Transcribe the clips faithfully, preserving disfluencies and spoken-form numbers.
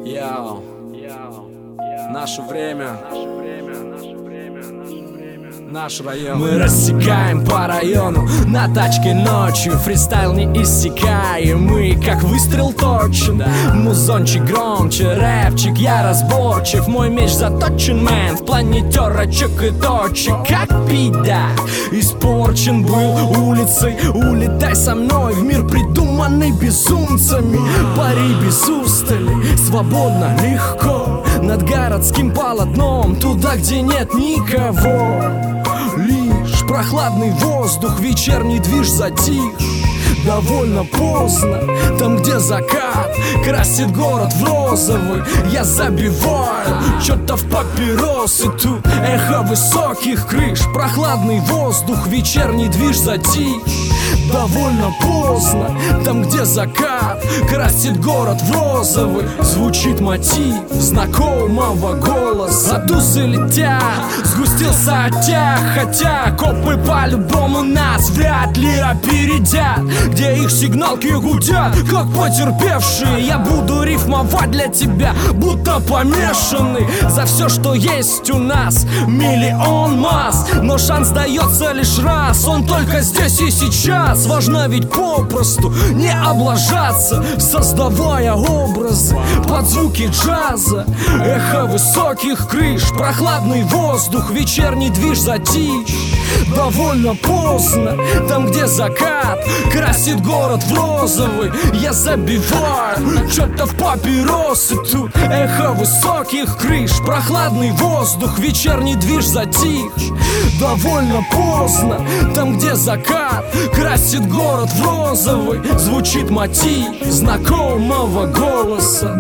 Яу, наше время, наш район. Мы рассекаем по району на тачке ночью. Фристайл не иссякаем, мы как выстрел точен. Музончик громче, рэпчик я разборчив. Мой меч заточен, мэн, в плане терочек и точек. Как пида испорчен был улицей. Улетай со мной в мир, придуманный безумцами. Пари без устали, свободно, легко, над городским полотном, туда, где нет никого. Лишь прохладный воздух, вечерний движ затих. Довольно поздно, там, где закат красит город в розовый. Я забиваю что-то в папиросы. Тут эхо высоких крыш, прохладный воздух, вечерний движ затих. Довольно поздно, там, где закат красит город в розовый. Звучит мотив знакомого голоса. От усы летят, сгустился оттяг. Хотя копы по-любому нас вряд ли опередят. Где их сигналки гудят, как потерпевшие. Я буду рифмовать для тебя, будто помешанный. За все, что есть у нас, миллион масс. Но шанс дается лишь раз, он только здесь и сейчас. Важно ведь попросту не облажаться, создавая образы под звуки джаза. Эхо высоких крыш, прохладный воздух, вечерний движ затих. Довольно поздно, там, где закат красит город в розовый. Я забиваю что-то в папиросы. Тут эхо высоких крыш, прохладный воздух, вечерний движ затих. Довольно поздно, там, где закат красит город в розовый. Звучит мотив знакомого голоса.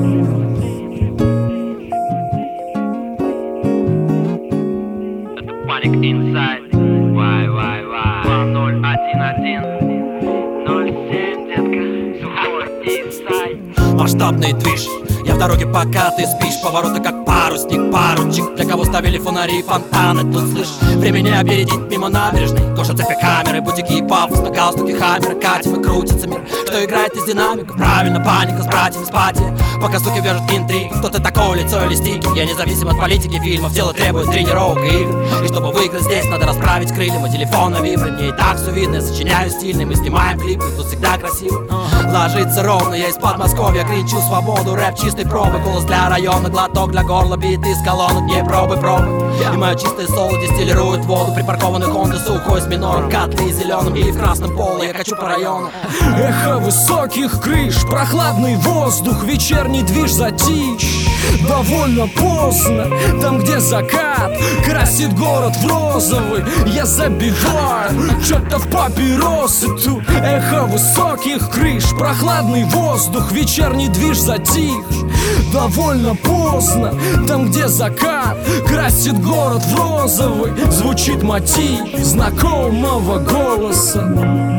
Panic Inside, вай, вай, вай, два ноль один один ноль семь, детка, сухой Eastside. Масштабный движ, я в дороге, пока ты спишь. Повороты как парусник, паручик. Для кого ставили фонари и фонтаны, тут слышь. Времени опередить мимо набережной. Коша, цепи, камеры, бутики и пафос. На галстуке хаммеры, катим и крутится мир. Что играет из динамиков? Правильно, паника с братьями с пати. Пока суки вяжут интриг. Кто ты такой, лицо или стики? Я независим от политики, фильмов. Дело требует тренировок и игр. И чтобы выиграть здесь, надо расправить крылья. Мой телефон на вибре, мне и так все видно. Я сочиняю стильный, мы снимаем клипы. Тут всегда красиво, ложится ровно. Я из Подмосковья кричу свободу. Рэп чистой пробы, голос для района, глоток для горла, бит из колонок. Не пробуй, пробуй. И мое чистое соло дистиллирует воду. Припаркованный Honda сухой с минором, котлы зеленым и в красном поле. Я качу по району. Эхо высоких крыш, прохладный воздух, вечерний движ затих. Довольно поздно, там, где закат красит город в розовый. Я забиваю что-то в папиросы. Тут эхо высоких крыш, прохладный воздух, вечерний движ затих. Довольно поздно, там, где закат красит город в розовый. Звучит мотив знакомого голоса.